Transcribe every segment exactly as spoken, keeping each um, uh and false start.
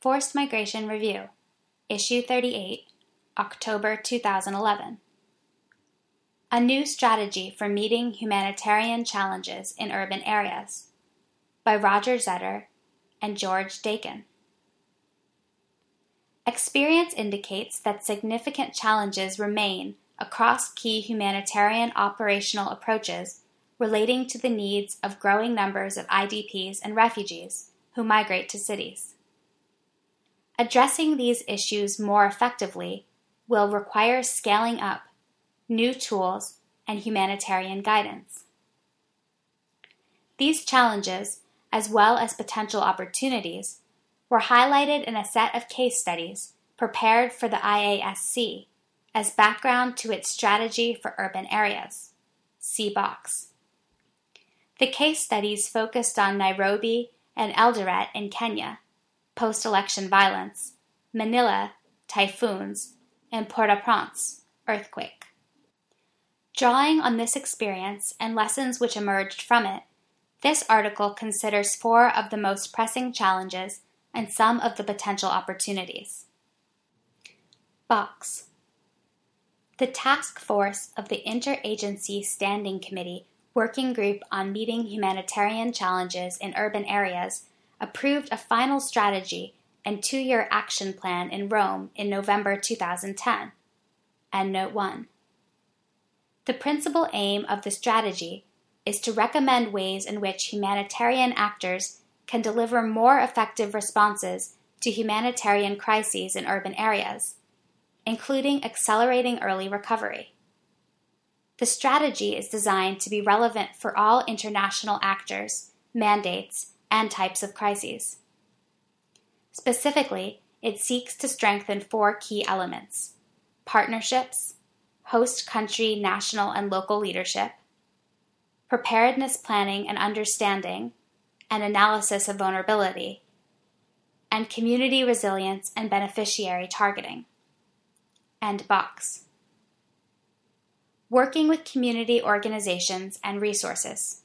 Forced Migration Review, Issue thirty-eight, October two thousand eleven. A New Strategy for Meeting Humanitarian Challenges in Urban Areas, by Roger Zetter and George Dakin. Experience indicates that significant challenges remain across key humanitarian operational approaches relating to the needs of growing numbers of I D Ps and refugees who migrate to cities. Addressing these issues more effectively will require scaling up new tools and humanitarian guidance. These challenges, as well as potential opportunities, were highlighted in a set of case studies prepared for the I A S C as background to its strategy for urban areas. See box. The case studies focused on Nairobi and Eldoret in Kenya, post-election violence, Manila, typhoons, and Port-au-Prince, earthquake. Drawing on this experience and lessons which emerged from it, this article considers four of the most pressing challenges and some of the potential opportunities. Box. The task force of the Interagency Standing Committee Working Group on Meeting Humanitarian Challenges in Urban Areas approved a final strategy and two-year action plan in Rome in November two thousand ten. And Note one. The principal aim of the strategy is to recommend ways in which humanitarian actors can deliver more effective responses to humanitarian crises in urban areas, including accelerating early recovery. The strategy is designed to be relevant for all international actors, mandates, and types of crises. Specifically, it seeks to strengthen four key elements: partnerships, host country, national, and local leadership, preparedness planning and understanding, and analysis of vulnerability, and community resilience and beneficiary targeting. End box. Working with community organizations and resources.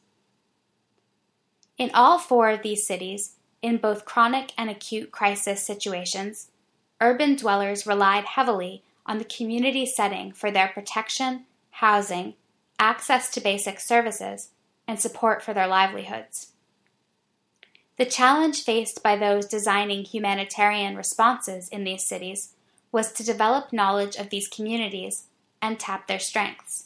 In all four of these cities, in both chronic and acute crisis situations, urban dwellers relied heavily on the community setting for their protection, housing, access to basic services, and support for their livelihoods. The challenge faced by those designing humanitarian responses in these cities was to develop knowledge of these communities and tap their strengths.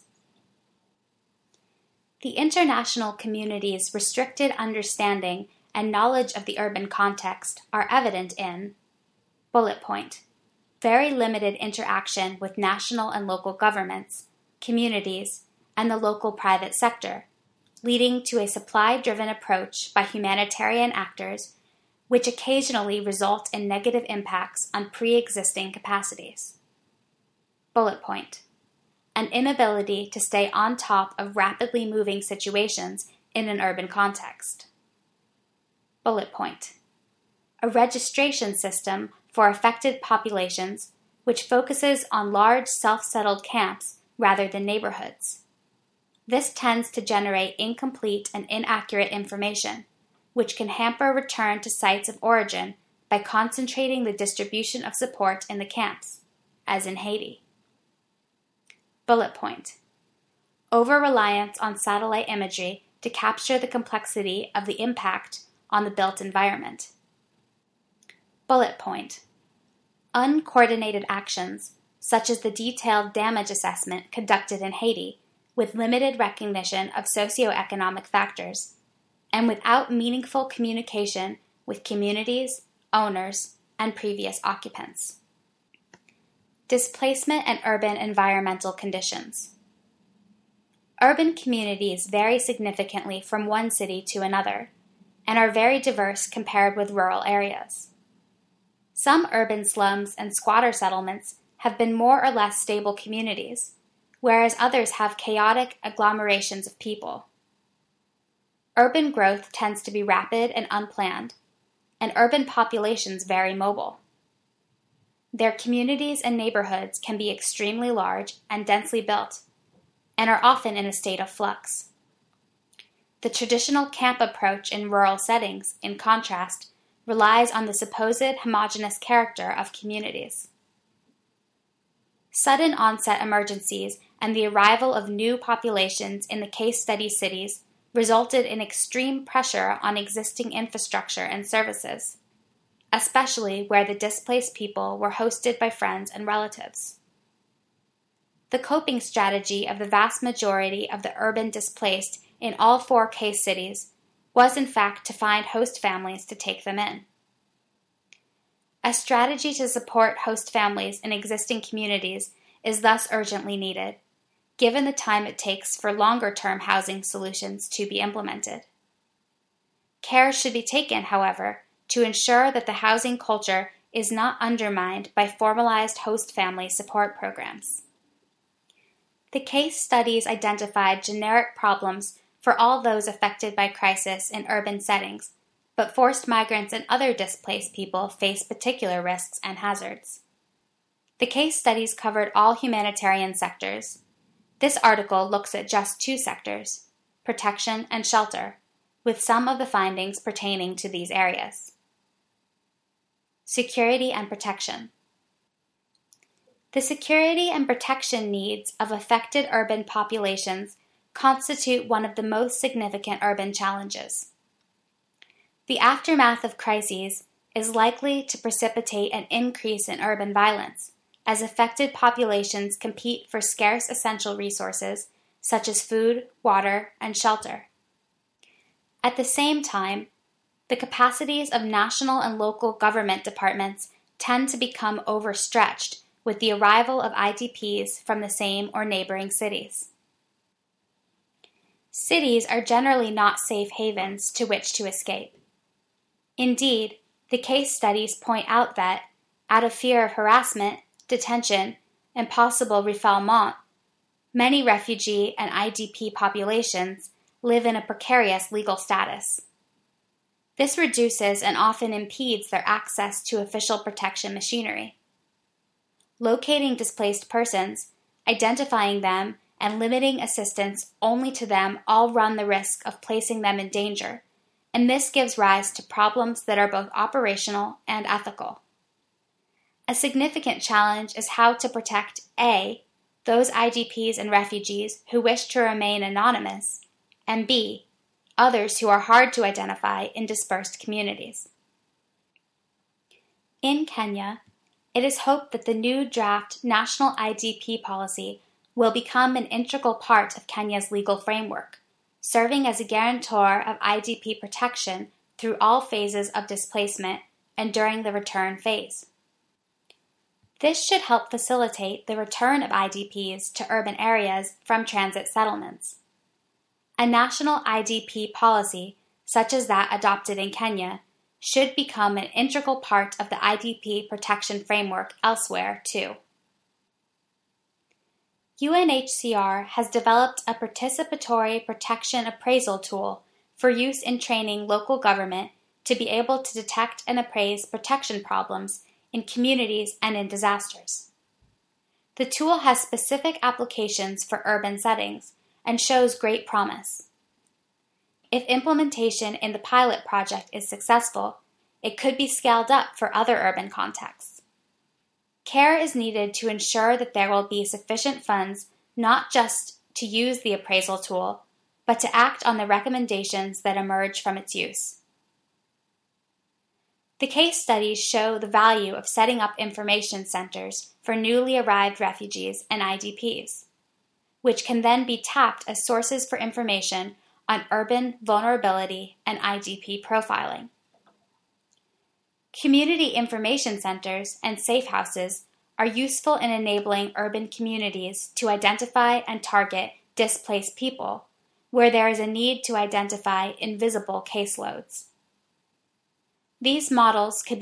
The international community's restricted understanding and knowledge of the urban context are evident in bullet point, very limited interaction with national and local governments, communities, and the local private sector, leading to a supply-driven approach by humanitarian actors, which occasionally result in negative impacts on pre-existing capacities. Bullet point, an inability to stay on top of rapidly moving situations in an urban context. Bullet point, a registration system for affected populations which focuses on large self-settled camps rather than neighborhoods. This tends to generate incomplete and inaccurate information, which can hamper return to sites of origin by concentrating the distribution of support in the camps, as in Haiti. Bullet point, over-reliance on satellite imagery to capture the complexity of the impact on the built environment. Bullet point, uncoordinated actions, such as the detailed damage assessment conducted in Haiti, with limited recognition of socioeconomic factors, and without meaningful communication with communities, owners, and previous occupants. Displacement and urban environmental conditions. Urban communities vary significantly from one city to another, and are very diverse compared with rural areas. Some urban slums and squatter settlements have been more or less stable communities, whereas others have chaotic agglomerations of people. Urban growth tends to be rapid and unplanned, and urban populations very mobile. Their communities and neighborhoods can be extremely large and densely built, and are often in a state of flux. The traditional camp approach in rural settings, in contrast, relies on the supposed homogeneous character of communities. Sudden onset emergencies and the arrival of new populations in the case study cities resulted in extreme pressure on existing infrastructure and services, especially where the displaced people were hosted by friends and relatives. The coping strategy of the vast majority of the urban displaced in all four case cities was in fact to find host families to take them in. A strategy to support host families in existing communities is thus urgently needed, given the time it takes for longer-term housing solutions to be implemented. Care should be taken, however, to ensure that the housing culture is not undermined by formalized host family support programs. The case studies identified generic problems for all those affected by crisis in urban settings, but forced migrants and other displaced people face particular risks and hazards. The case studies covered all humanitarian sectors. This article looks at just two sectors, protection and shelter, with some of the findings pertaining to these areas. Security and protection. The security and protection needs of affected urban populations constitute one of the most significant urban challenges. The aftermath of crises is likely to precipitate an increase in urban violence, as affected populations compete for scarce essential resources such as food, water, and shelter. At the same time, the capacities of national and local government departments tend to become overstretched with the arrival of I D Ps from the same or neighboring cities. Cities are generally not safe havens to which to escape. Indeed, the case studies point out that, out of fear of harassment, detention, and possible refoulement, many refugee and I D P populations live in a precarious legal status. This reduces and often impedes their access to official protection machinery. Locating displaced persons, identifying them, and limiting assistance only to them all run the risk of placing them in danger, and this gives rise to problems that are both operational and ethical. A significant challenge is how to protect A, those I D Ps and refugees who wish to remain anonymous, and B, others who are hard to identify in dispersed communities. In Kenya, it is hoped that the new draft National I D P policy will become an integral part of Kenya's legal framework, serving as a guarantor of I D P protection through all phases of displacement and during the return phase. This should help facilitate the return of I D Ps to urban areas from transit settlements. A national I D P policy, such as that adopted in Kenya, should become an integral part of the I D P protection framework elsewhere, too. U N H C R has developed a participatory protection appraisal tool for use in training local government to be able to detect and appraise protection problems in communities and in disasters. The tool has specific applications for urban settings and shows great promise. If implementation in the pilot project is successful, it could be scaled up for other urban contexts. Care is needed to ensure that there will be sufficient funds not just to use the appraisal tool, but to act on the recommendations that emerge from its use. The case studies show the value of setting up information centers for newly arrived refugees and I D Ps, which can then be tapped as sources for information on urban vulnerability and I D P profiling. Community information centers and safe houses are useful in enabling urban communities to identify and target displaced people where there is a need to identify invisible caseloads. These models could